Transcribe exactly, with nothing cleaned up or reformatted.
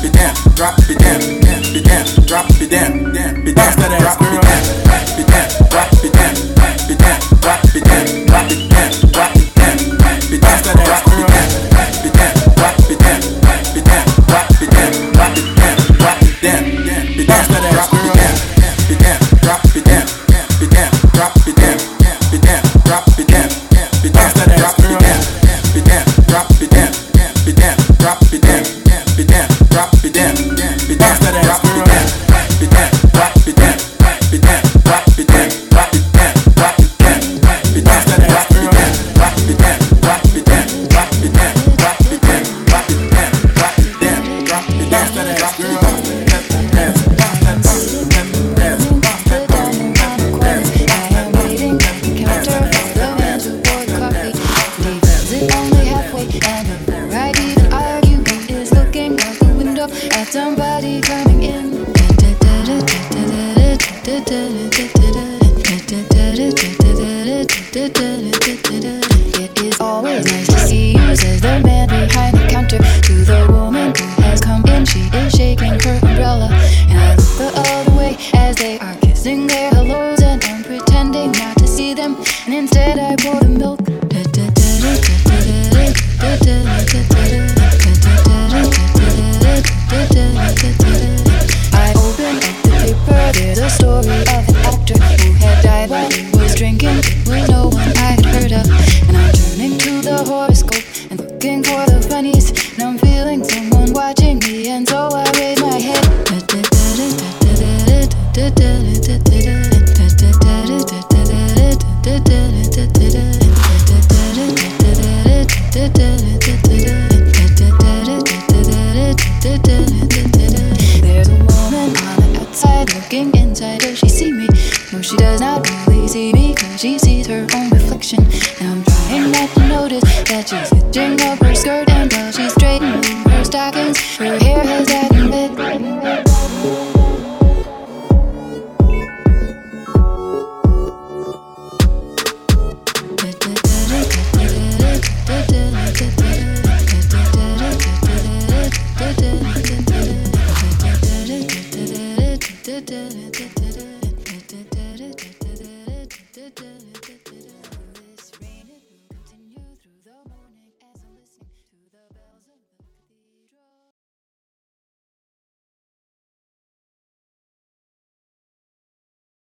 it down, drop it down, drop it down, drop it down, drop it down, bounce that ass, girl, drop it down, drop it down, drop it down, drop it down, drop it down, drop it down, drop it down, bounce that ass, girl, drop it down, drop it down, drop it down, drop it down, drop it down, drop it down, bounce that ass, girl, drop it down, drop it down, drop it down, drop it down, drop it down, drop it down, bounce that ass, girl, drop it down, drop it down, drop it down, drop it down, drop it down, drop it down, bounce that ass, girl, drop it down, drop it down, drop it down, drop it down, drop it down, drop it down, bounce that ass, girl, drop it down, drop it down, drop it down, drop it down, drop it down, drop it down, drop it down, bounce that ass, girl, bounce that ass, bounce that ass, bounce that ass, bounce that ass, I am waiting at the counter for the man to pour coffee. Leaves it only halfway, and before I even argue, he is looking out the window at somebody coming in. It is always nice to see you, says the man behind the counter to the woman who has come in. She is shaking her umbrella, and I look the other way as they are kissing their hellos, and I'm pretending not to see them, and instead I pour the milk. I open up the paper, there's a story of an actor who had died while he was drinking. It was no one I had heard of, and I'm turning to the horoscope and looking for the funnies, and I'm feeling someone watching me, and so I raise my head. There's a woman on the outside looking inside. Does she see me? No, she does not really see me, cause she sees her own reflection, and I'm trying not to notice that she's hitching up her skirt, and while she's straightening her stockings, her hair has gotten wet.